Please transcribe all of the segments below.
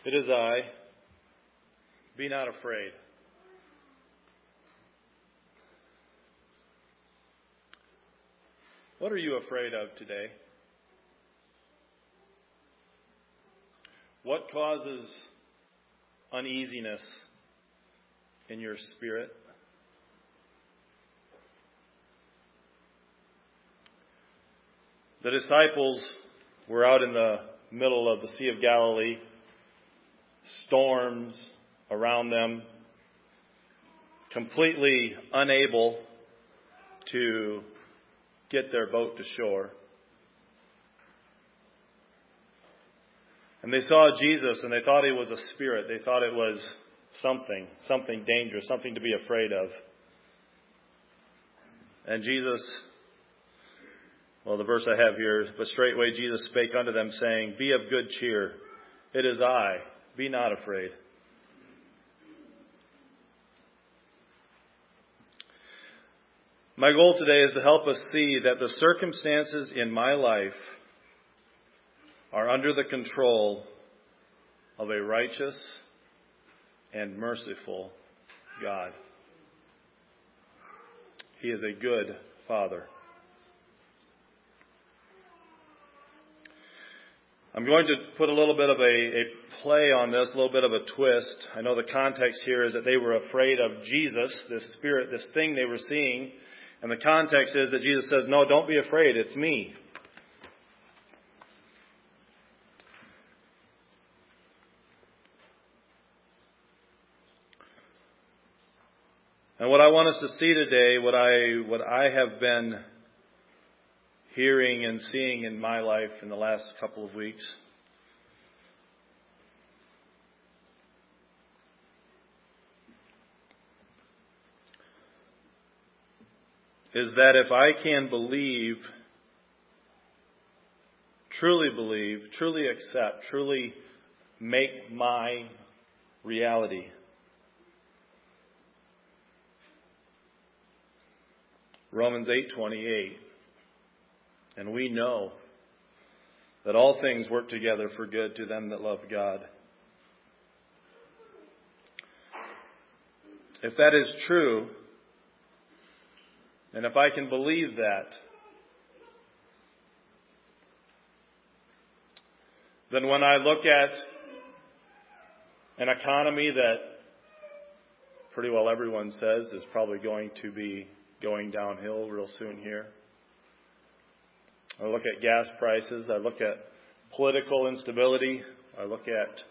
It is I. Be not afraid. What are you afraid of today? What causes uneasiness in your spirit? The disciples were out in the middle of the Sea of Galilee, storms around them, completely unable to get their boat to shore. And they saw Jesus and they thought he was a spirit. They thought it was something dangerous, something to be afraid of. And Jesus, well, the verse I have here, but straightway Jesus spake unto them, saying, Be of good cheer. It is I. Be not afraid. My goal today is to help us see that the circumstances in my life are under the control of a righteous and merciful God. He is a good Father. I'm going to put a little bit of a play on this, a little bit of a twist. I know the context here is that they were afraid of Jesus, this spirit, this thing they were seeing. And the context is that Jesus says, no, don't be afraid, it's me. And what I want us to see today, what I have been hearing and seeing in my life in the last couple of weeks, is that if I can truly accept, truly make my reality Romans 8:28, and we know that all things work together for good to them that love God. If that is true, and if I can believe that, then when I look at an economy that pretty well everyone says is probably going to be going downhill real soon here, I look at gas prices, I look at political instability, I look at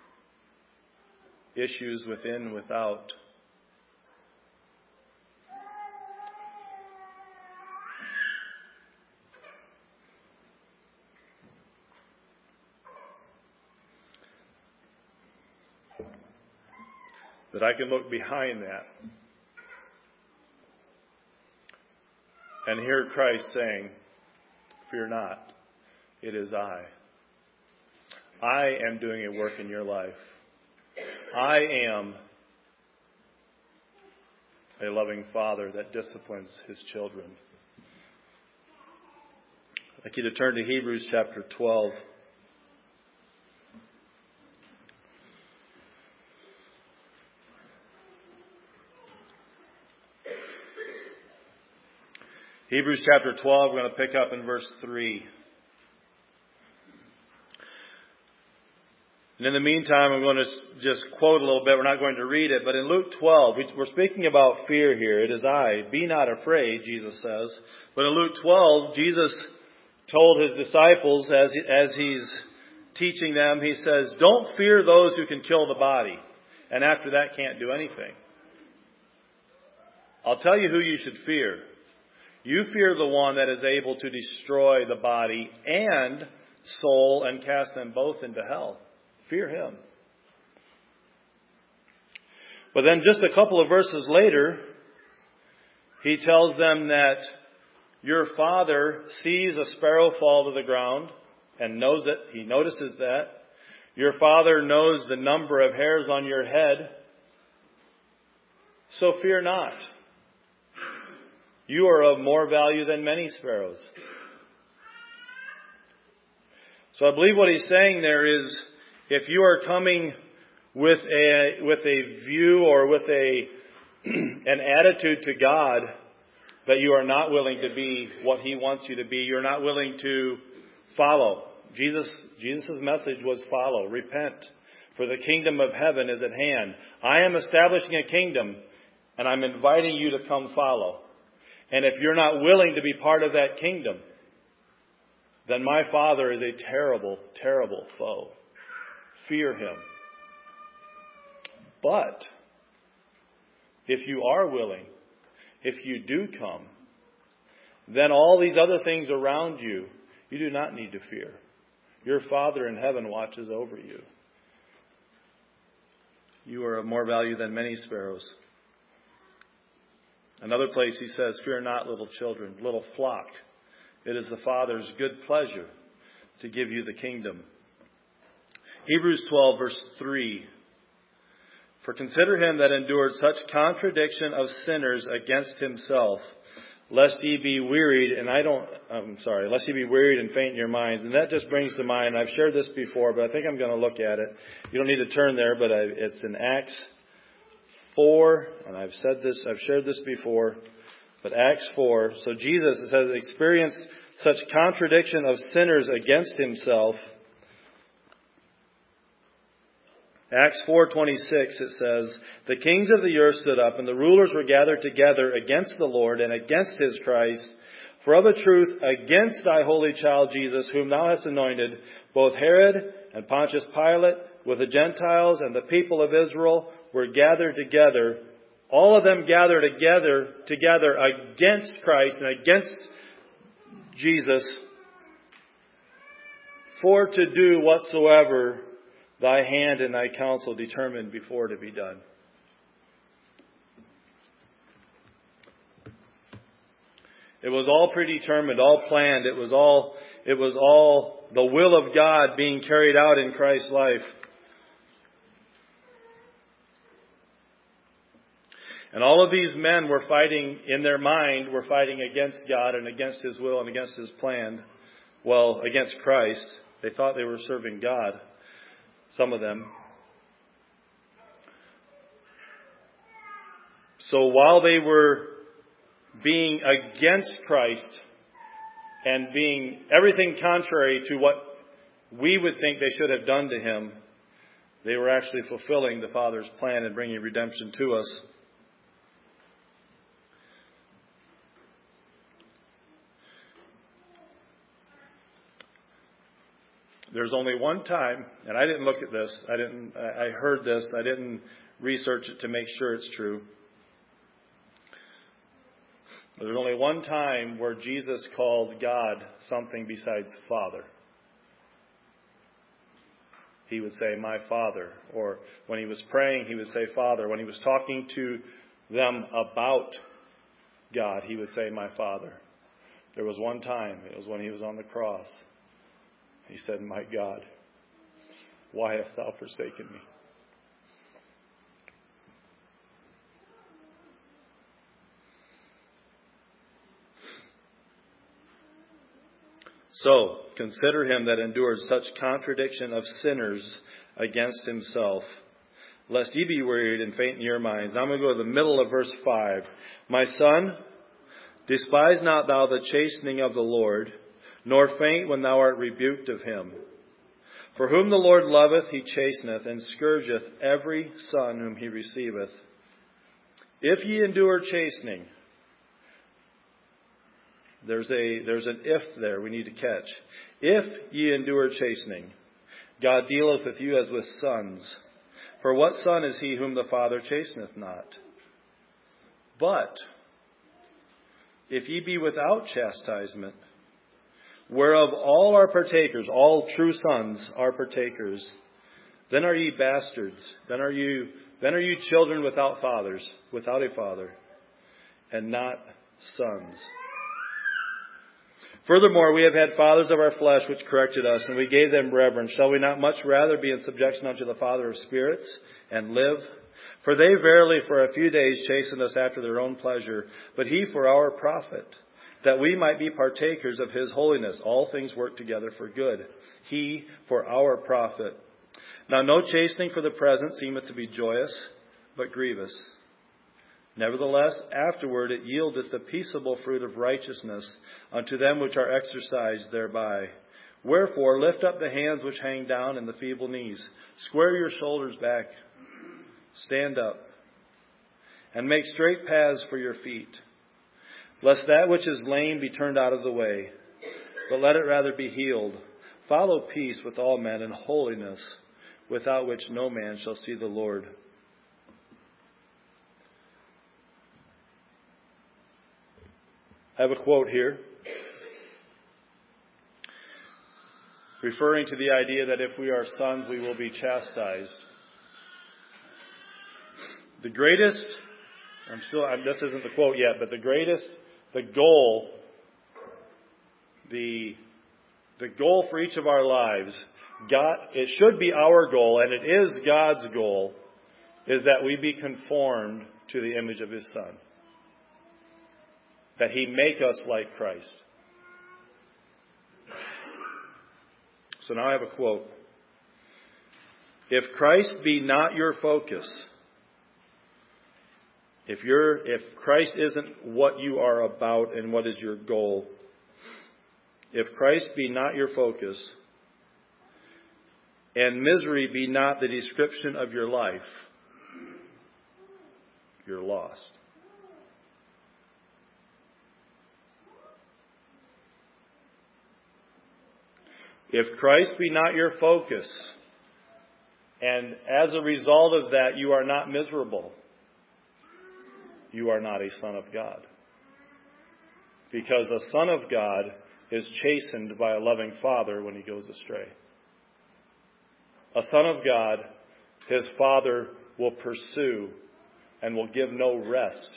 issues within and without, that I can look behind that and hear Christ saying, Fear not, it is I. I am doing a work in your life. I am a loving Father that disciplines His children. I'd like you to turn to Hebrews chapter 12. Hebrews chapter 12, we're going to pick up in verse 3. And in the meantime, I'm going to just quote a little bit. We're not going to read it. But in Luke 12, we're speaking about fear here. It is I. Be not afraid, Jesus says. But in Luke 12, Jesus told His disciples as He's teaching them, He says, don't fear those who can kill the body. And after that can't do anything. I'll tell you who you should fear. You fear the one that is able to destroy the body and soul and cast them both into hell. Fear Him. But then just a couple of verses later, He tells them that your Father sees a sparrow fall to the ground and knows it. He notices that. Your Father knows the number of hairs on your head. So fear not. You are of more value than many sparrows. So I believe what He's saying there is If you are coming with a view or with an attitude to God that you are not willing to be what He wants you to be, you're not willing to follow. Jesus' message was follow, repent, for the kingdom of heaven is at hand. I am establishing a kingdom, and I'm inviting you to come follow. And if you're not willing to be part of that kingdom, then my Father is a terrible, terrible foe. Fear Him. But if you are willing, if you do come, then all these other things around you, you do not need to fear. Your Father in heaven watches over you. You are of more value than many sparrows. Another place He says, fear not, little children, little flock. It is the Father's good pleasure to give you the kingdom. Hebrews 12, verse 3. For consider Him that endured such contradiction of sinners against Himself, lest ye be wearied, lest ye be wearied and faint in your minds. And that just brings to mind, I've shared this before, but I think I'm going to look at it. You don't need to turn there, but it's in Acts 4, and I've shared this before, but Acts 4. So Jesus, it says, experienced such contradiction of sinners against Himself. Acts 4:26, it says, the kings of the earth stood up, and the rulers were gathered together against the Lord and against His Christ. For of a truth, against thy holy child Jesus, whom thou hast anointed, both Herod and Pontius Pilate, with the Gentiles and the people of Israel, were gathered together. All of them gathered together against Christ and against Jesus, for to do whatsoever thy hand and thy counsel determined before to be done. It was all predetermined, all planned. It was all the will of God being carried out in Christ's life. And all of these men were fighting, in their mind, were fighting against God and against His will and against His plan. Well, against Christ. They thought they were serving God. Some of them. So while they were being against Christ and being everything contrary to what we would think they should have done to Him, they were actually fulfilling the Father's plan and bringing redemption to us. There's only one time, and I didn't look at this, I heard this, I didn't research it to make sure it's true. There's only one time where Jesus called God something besides Father. He would say, my Father. Or when He was praying, He would say, Father. When He was talking to them about God, He would say, my Father. There was one time, it was when He was on the cross. He said, my God, why hast thou forsaken me? So, consider Him that endured such contradiction of sinners against Himself, lest ye be wearied and faint in your minds. Now I'm going to go to the middle of verse 5. My son, despise not thou the chastening of the Lord, nor faint when thou art rebuked of Him. For whom the Lord loveth, He chasteneth, and scourgeth every son whom He receiveth. If ye endure chastening, there's an if there we need to catch. If ye endure chastening, God dealeth with you as with sons. For what son is he whom the Father chasteneth not? But if ye be without chastisement, whereof all are partakers, all true sons are partakers, then are ye bastards. Then are you children without fathers, without a father, and not sons. Furthermore, we have had fathers of our flesh which corrected us, and we gave them reverence. Shall we not much rather be in subjection unto the Father of spirits, and live? For they verily for a few days chastened us after their own pleasure, but He for our profit, that we might be partakers of His holiness. All things work together for good. He for our profit. Now no chastening for the present seemeth to be joyous, but grievous. Nevertheless, afterward it yieldeth the peaceable fruit of righteousness unto them which are exercised thereby. Wherefore lift up the hands which hang down and the feeble knees. Square your shoulders back. Stand up. And make straight paths for your feet. Lest that which is lame be turned out of the way, but let it rather be healed. Follow peace with all men and holiness, without which no man shall see the Lord. I have a quote here, referring to the idea that if we are sons, we will be chastised. The greatest, this isn't the quote yet, but the goal for each of our lives, it should be our goal, and it is God's goal, is that we be conformed to the image of His Son. That He make us like Christ. So now I have a quote. If Christ be not your focus, if Christ isn't what you are about and what is your goal, if Christ be not your focus, and misery be not the description of your life, you're lost. If Christ be not your focus, and as a result of that you are not miserable, you are not a son of God. Because a son of God is chastened by a loving father when he goes astray. A son of God, his father will pursue and will give no rest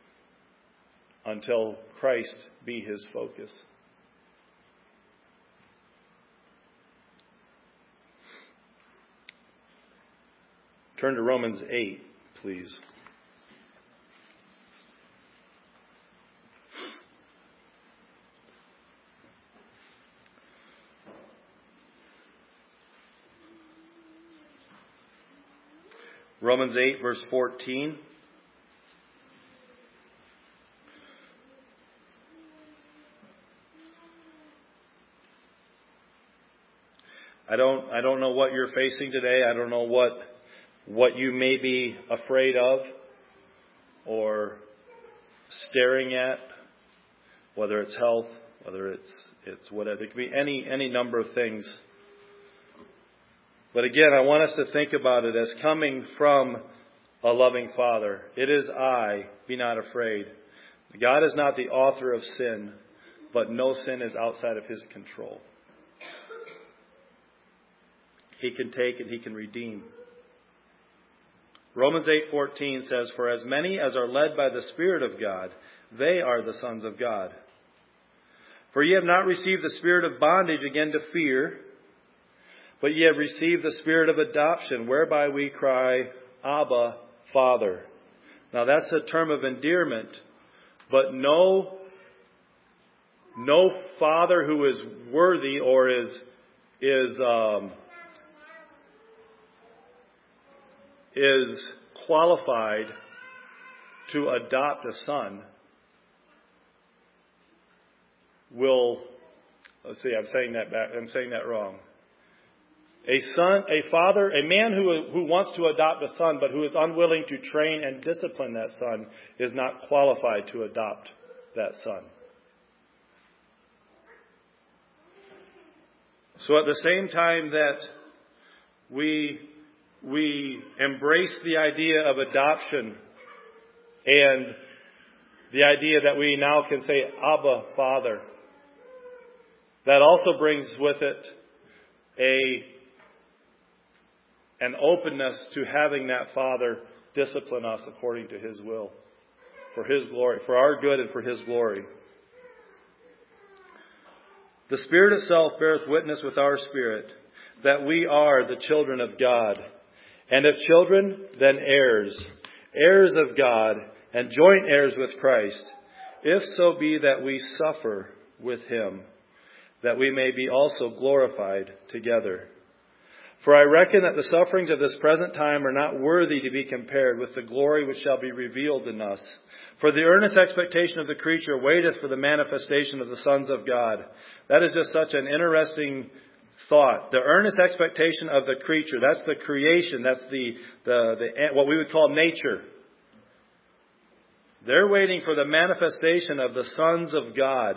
until Christ be his focus. Turn to Romans 8, please. Romans 8, verse 14. I don't know what you're facing today. I don't know what you may be afraid of or staring at, whether it's health, whether it's whatever. It could be any number of things. But again, I want us to think about it as coming from a loving Father. It is I, be not afraid. God is not the author of sin, but no sin is outside of His control. He can take and He can redeem. Romans 8:14 says, "For as many as are led by the Spirit of God, they are the sons of God. For ye have not received the spirit of bondage again to fear, but ye have received the spirit of adoption, whereby we cry, Abba, Father." Now that's a term of endearment, but no father who is worthy or is qualified to adopt a son will. Let's see, I'm saying that wrong. A man who wants to adopt a son, but who is unwilling to train and discipline that son, is not qualified to adopt that son. So at the same time that we embrace the idea of adoption and the idea that we now can say, Abba, Father, that also brings with it an openness to having that Father discipline us according to His will, for His glory, for our good and for His glory. The Spirit itself beareth witness with our spirit that we are the children of God. And if children, then heirs, heirs of God, and joint heirs with Christ, if so be that we suffer with Him, that we may be also glorified together. For I reckon that the sufferings of this present time are not worthy to be compared with the glory which shall be revealed in us. For the earnest expectation of the creature waiteth for the manifestation of the sons of God. That is just such an interesting thought. The earnest expectation of the creature. That's the creation. That's the what we would call nature. They're waiting for the manifestation of the sons of God.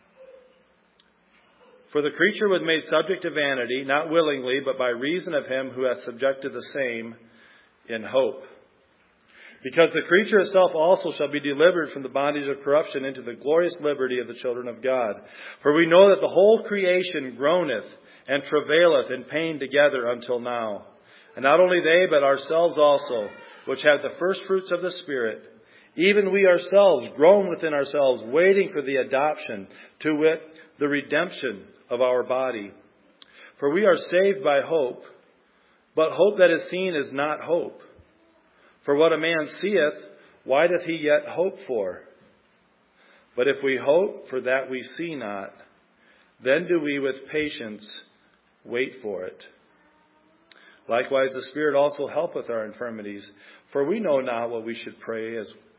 For the creature was made subject to vanity, not willingly, but by reason of him who hath subjected the same in hope. Because the creature itself also shall be delivered from the bondage of corruption into the glorious liberty of the children of God. For we know that the whole creation groaneth and travaileth in pain together until now. And not only they, but ourselves also, which have the first fruits of the Spirit, even we ourselves groan within ourselves, waiting for the adoption, to wit, the redemption of our body. For we are saved by hope, but hope that is seen is not hope. For what a man seeth, why doth he yet hope for? But if we hope for that we see not, then do we with patience wait for it. Likewise, the Spirit also helpeth our infirmities, for we know not what we should pray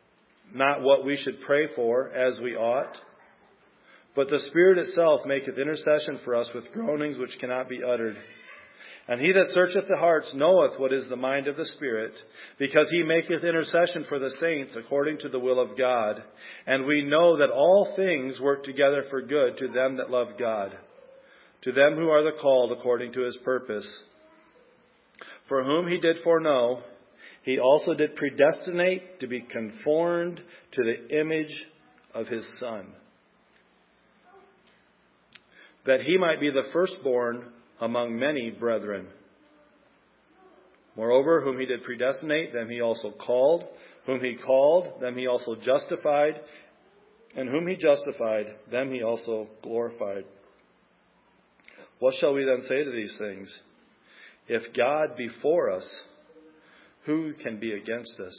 for as we ought. But the Spirit itself maketh intercession for us with groanings which cannot be uttered. And he that searcheth the hearts knoweth what is the mind of the Spirit, because he maketh intercession for the saints according to the will of God. And we know that all things work together for good to them that love God, to them who are the called according to his purpose. For whom he did foreknow, he also did predestinate to be conformed to the image of his Son, that he might be the firstborn among many brethren. Moreover, whom he did predestinate, them he also called. Whom he called, them he also justified. And whom he justified, them he also glorified. What shall we then say to these things? If God be for us, who can be against us?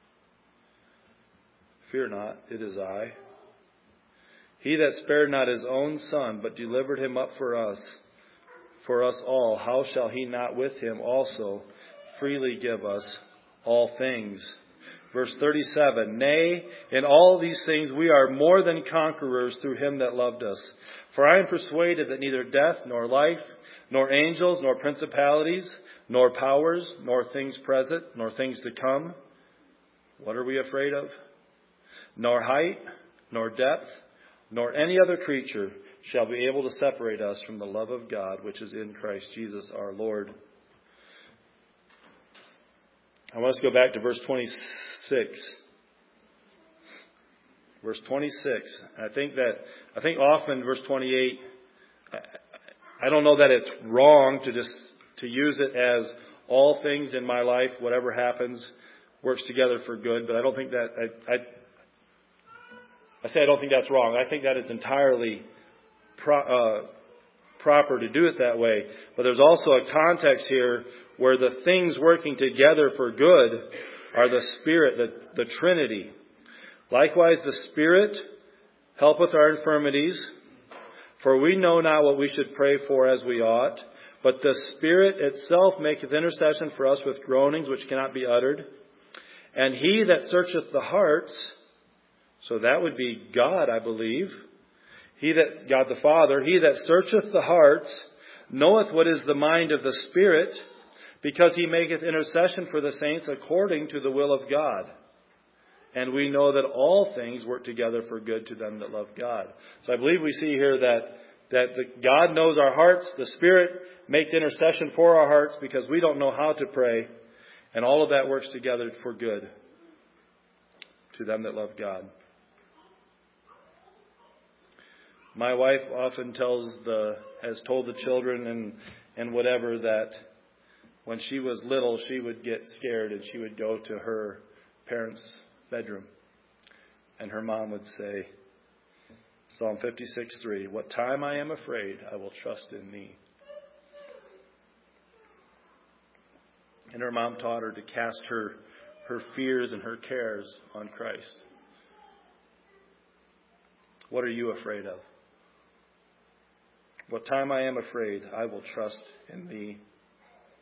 Fear not, it is I. He that spared not his own Son, but delivered him up for us all, how shall he not with him also freely give us all things? Verse 37, Nay, in all these things we are more than conquerors through him that loved us. For I am persuaded that neither death, nor life, nor angels, nor principalities, nor powers, nor things present, nor things to come. What are we afraid of? Nor height, nor depth, nor any other creature shall be able to separate us from the love of God, which is in Christ Jesus our Lord. I want us to go back to verse 26. Verse 26. I think often verse 28, I don't know that it's wrong to use it as all things in my life, whatever happens, works together for good, but I don't think that, I don't think that's wrong. I think that is entirely proper to do it that way. But there's also a context here where the things working together for good are the Spirit, the Trinity. Likewise, the Spirit helpeth our infirmities, for we know not what we should pray for as we ought, but the Spirit itself maketh intercession for us with groanings which cannot be uttered. And he that searcheth the hearts, so that would be God, I believe, God the Father, he that searcheth the hearts knoweth what is the mind of the Spirit, because he maketh intercession for the saints according to the will of God. And we know that all things work together for good to them that love God. So I believe we see here that God knows our hearts. The Spirit makes intercession for our hearts because we don't know how to pray. And all of that works together for good to them that love God. My wife often has told the children and whatever that when she was little, she would get scared and she would go to her parents' bedroom. And her mom would say, Psalm 56:3, what time I am afraid, I will trust in thee. And her mom taught her to cast her fears and her cares on Christ. What are you afraid of? What time I am afraid, I will trust in thee.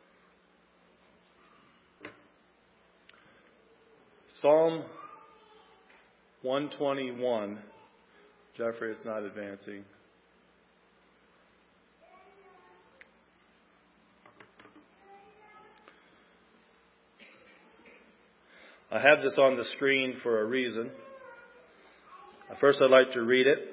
Psalm 121. Jeffrey, it's not advancing. I have this on the screen for a reason. First, I'd like to read it.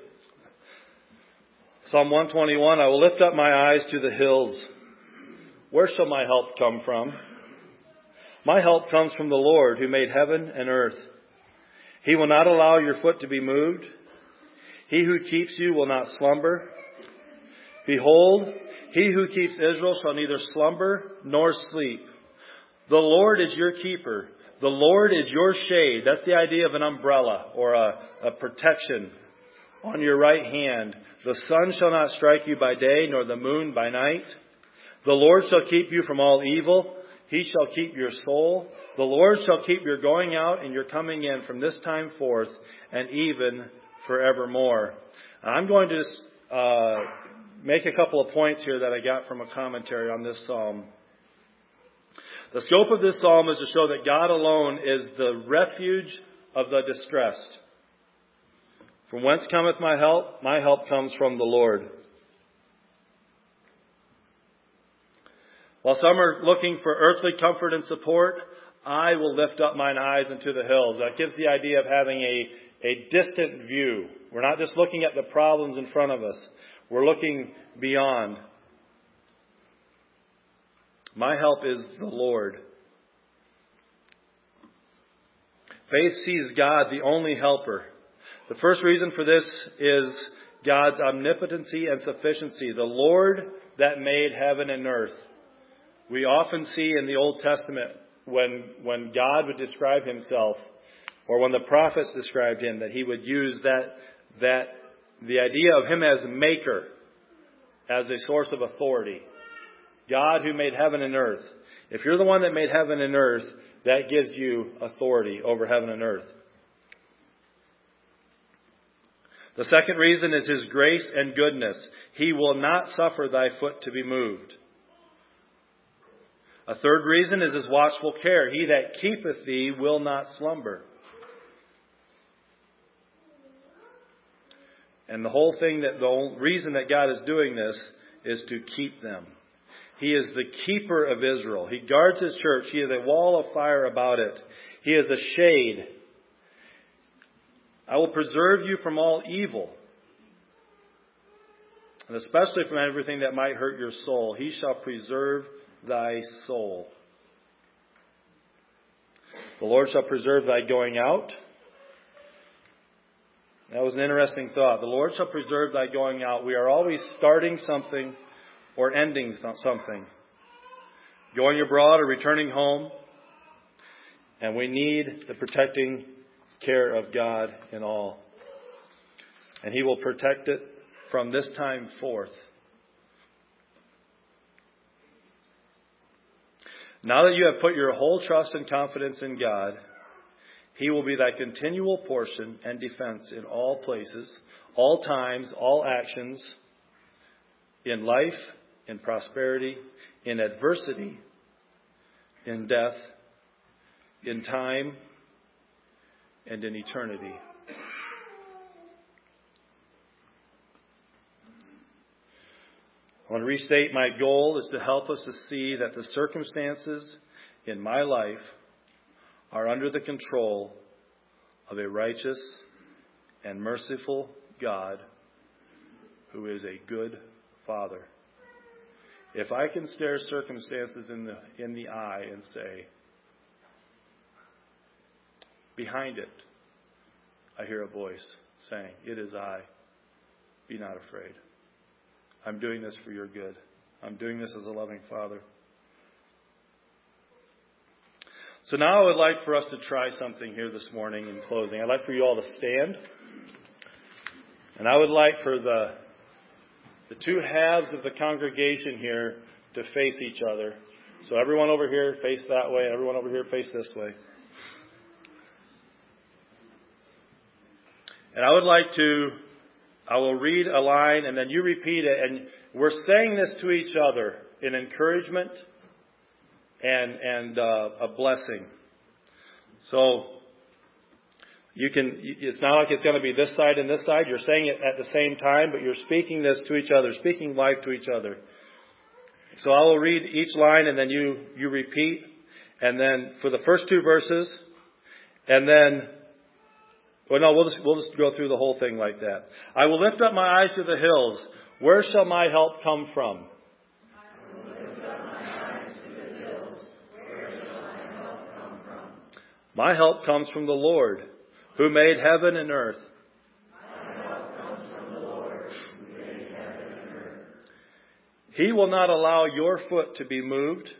Psalm 121, I will lift up my eyes to the hills. Where shall my help come from? My help comes from the Lord who made heaven and earth. He will not allow your foot to be moved. He who keeps you will not slumber. Behold, he who keeps Israel shall neither slumber nor sleep. The Lord is your keeper. The Lord is your shade. That's the idea of an umbrella or a protection on your right hand. The sun shall not strike you by day, nor the moon by night. The Lord shall keep you from all evil. He shall keep your soul. The Lord shall keep your going out and your coming in from this time forth and even forevermore. I'm going to make a couple of points here that I got from a commentary on this psalm. The scope of this psalm is to show that God alone is the refuge of the distressed. From whence cometh my help? My help comes from the Lord. While some are looking for earthly comfort and support, I will lift up mine eyes into the hills. That gives the idea of having a distant view. We're not just looking at the problems in front of us. We're looking beyond. My help is the Lord. Faith sees God, the only helper. The first reason for this is God's omnipotency and sufficiency. The Lord that made heaven and earth. We often see in the Old Testament when God would describe himself, or when the prophets described him, that he would use that the idea of him as maker as a source of authority. God who made heaven and earth. If you're the one that made heaven and earth, that gives you authority over heaven and earth. The second reason is his grace and goodness. He will not suffer thy foot to be moved. A third reason is his watchful care. He that keepeth thee will not slumber. And the reason that God is doing this is to keep them. He is the keeper of Israel. He guards his church. He is a wall of fire about it. He is a shade. I will preserve you from all evil, and especially from everything that might hurt your soul. He shall preserve thy soul. The Lord shall preserve thy going out. That was an interesting thought. The Lord shall preserve thy going out. We are always starting something or ending something. Going abroad or returning home. And we need the protecting care of God in all. And he will protect it from this time forth. Now that you have put your whole trust and confidence in God, he will be thy continual portion and defense in all places, all times, all actions, in life, in prosperity, in adversity, in death, in time, and in eternity. I want to restate my goal is to help us to see that the circumstances in my life are under the control of a righteous and merciful God who is a good Father. If I can stare circumstances in the eye and say, behind it, I hear a voice saying, it is I. Be not afraid. I'm doing this for your good. I'm doing this as a loving Father. So now I would like for us to try something here this morning in closing. I'd like for you all to stand. And I would like for the two halves of the congregation here to face each other. So everyone over here face that way, and everyone over here face this way. And I will read a line and then you repeat it. And we're saying this to each other in encouragement and a blessing. So It's not like it's going to be this side and this side. You're saying it at the same time, but you're speaking this to each other, speaking life to each other. So I will read each line and then you repeat. And then for the first two verses, and then, well, no, we'll just go through the whole thing like that. I will lift up my eyes to the hills. Where shall my help come from? I will lift up my eyes to the hills. Where shall my help come from? My help comes from the Lord, who made heaven and earth. My help comes from the Lord, who made heaven and earth. He will not allow your foot to be moved,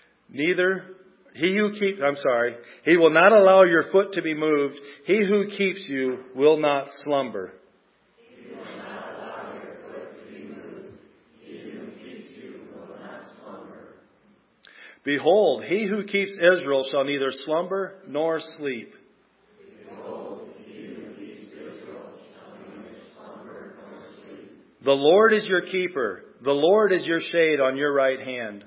He will not allow your foot to be moved. He who keeps you will not slumber. He will not allow your foot to be moved. He who keeps you will not slumber. Behold, he who keeps Israel shall neither slumber nor sleep. Behold, he who keeps Israel shall neither slumber nor sleep. The Lord is your keeper. The Lord is your shade on your right hand.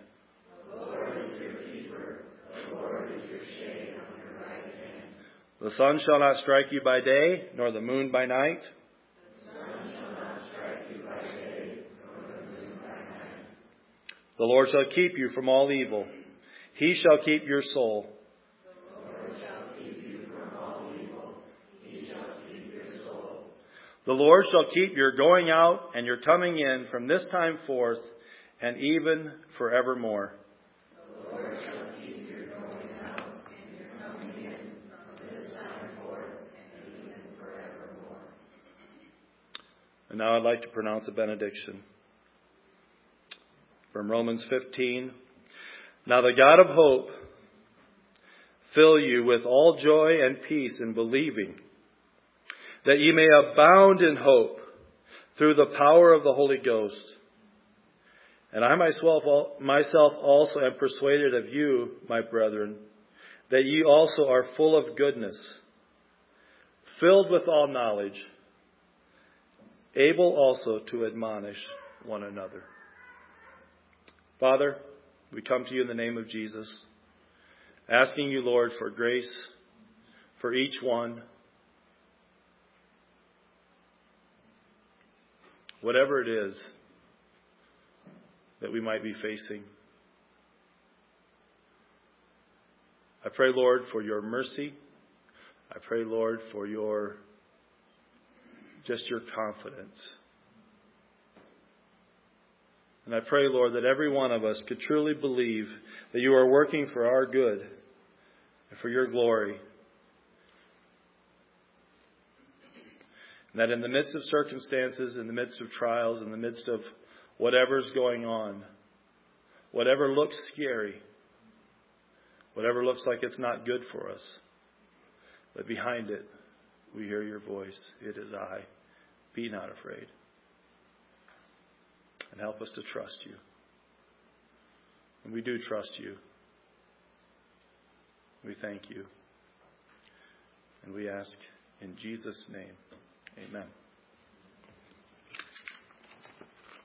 The sun shall not strike you by day, nor the moon by night. The sun shall not strike you by day, nor the moon by night. The Lord shall keep you from all evil. He shall keep your soul. The Lord shall keep you from all evil. He shall keep your soul. The Lord shall keep your going out and your coming in from this time forth and even forevermore. The Lord shall keep your going out and your coming in from this time forth and even forevermore. And now I'd like to pronounce a benediction. From Romans 15. Now the God of hope fill you with all joy and peace in believing, that ye may abound in hope through the power of the Holy Ghost. And I myself also am persuaded of you, my brethren, that ye also are full of goodness, filled with all knowledge, able also to admonish one another. Father, we come to you in the name of Jesus, asking you, Lord, for grace for each one. Whatever it is that we might be facing. I pray, Lord, for your mercy. I pray, Lord, for your confidence. And I pray, Lord, that every one of us could truly believe that you are working for our good and for your glory. And that in the midst of circumstances, in the midst of trials, in the midst of whatever's going on, whatever looks scary, whatever looks like it's not good for us, but behind it, we hear your voice. It is I. Be not afraid. And help us to trust you. And we do trust you. We thank you. And we ask in Jesus' name, amen.